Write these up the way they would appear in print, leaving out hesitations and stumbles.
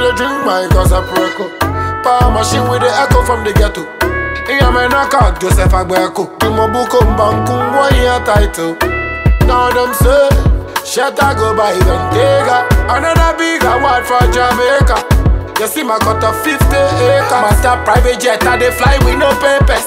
they drink my Casapreco. Power machine with the echo from the ghetto. Yeah, man, I can't Joseph Agbeko. Kimobuko Mbanku, one year title. Now them say, shut I go by Ventega. Another big award for Jamaica. You see my cut of 50 acres. Master private jet, and they fly with no papers.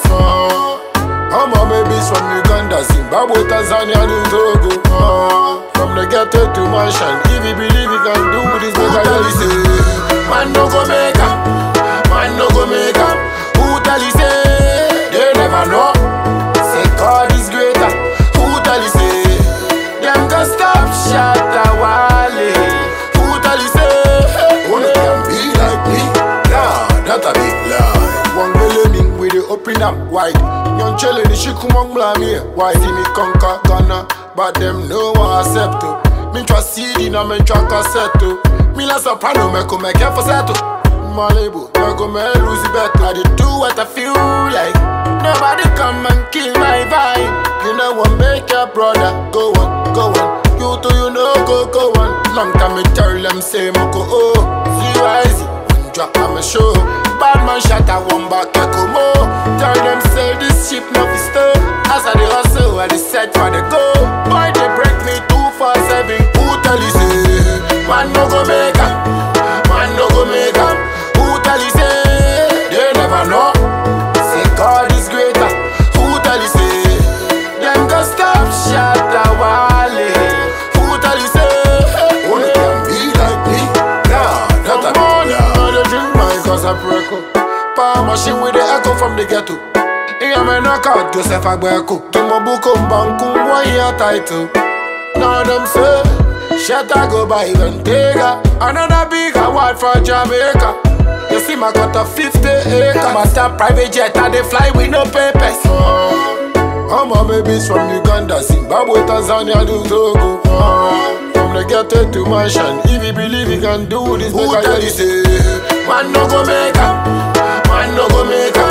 All my babies from Uganda, Zimbabwe, Tanzania, and Togo. From the ghetto to mansion, if you believe you can do this, make I say, man no go make up, man no go make up. Who tell you say, they never know. Say God is greater. Who tell you say, them can stop shot a wale. Who tell you say, only can be like me? Nah, that a big lie. One believing with the open up wide. Young chillin' the shit come on blame. Why see me conquer Ghana, but them no one accept to. Me trust CD na me track cassette to. Me la soprano me come make for settle. Malibu, me go me lose bet. I did do what I feel like. Nobody come and kill my vibe. You know what make your brother go on, go on. You too, you know go on. Long time me tell them say me go oh. Zero easy, when drop on my show. Bad man shot a one back echo more. Tell them say this ship no fi stop. As I dey hustle, I dey set for the goal. Boy they break me 247. Who tell you say man no go make up, man no go make up. Who tell you say they never know. Say God is greater. Who tell you say them go stop shot a wale. Who tell you say only can be like me? Nah, that a big drink my Casapreco. Power machine with the echo from the ghetto. Yeah, man, I can't Joseph Agbeko. Kimobuko Mbanku, one year title. Now them say, shut I go by Ventega. Another big award for Jamaica. You see my cut of 50 acres. Master private jet, and they fly with no papers. All my babies from Uganda, Zimbabwe, Tanzania, and Togo. From the ghetto to mansion, if you believe you can do this, who tell you say, man no go make up, man no go make up.